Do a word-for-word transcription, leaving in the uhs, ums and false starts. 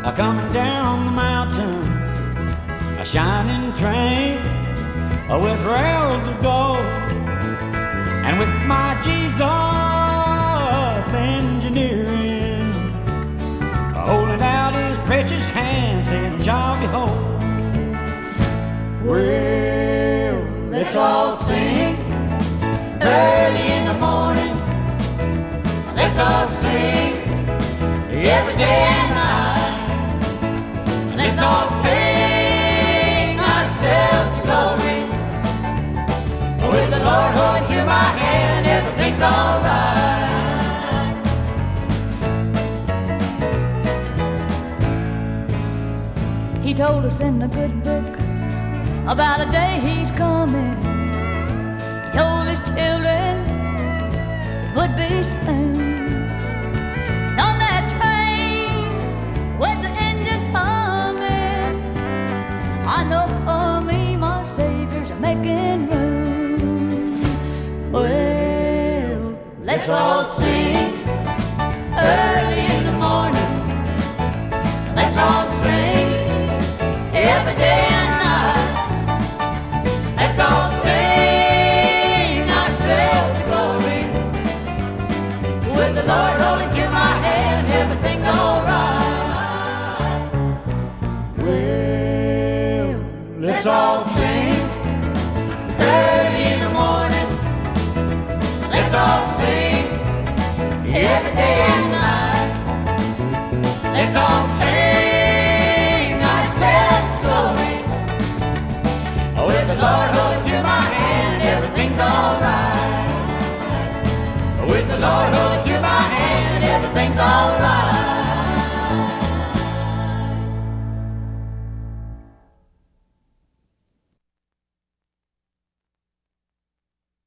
coming down the mountain, a shining train with rails of gold, and with my Jesus engineering holding out his precious hand, saying, "Child, behold." Well, let's all sing early in the morning. Let's all sing every day and night. Let's all sing ourselves to glory. With the Lord holding to my hand, everything's all right. He told us in the good book about a day he's coming. He told his children it would be soon. On that train with the engines humming, I know for me my Savior's making room. Well, let's all sing early in the morning. Let's all sing every day and night. Let's all sing ourselves to glory. With the Lord holding to my hand, everything's all right. Well, let's all sing early in the morning. Let's all sing every day and night. Let's all sing ourselves to glory. With the Lord holding to my hand, everything's all right. With the Lord holding to my hand, everything's all right.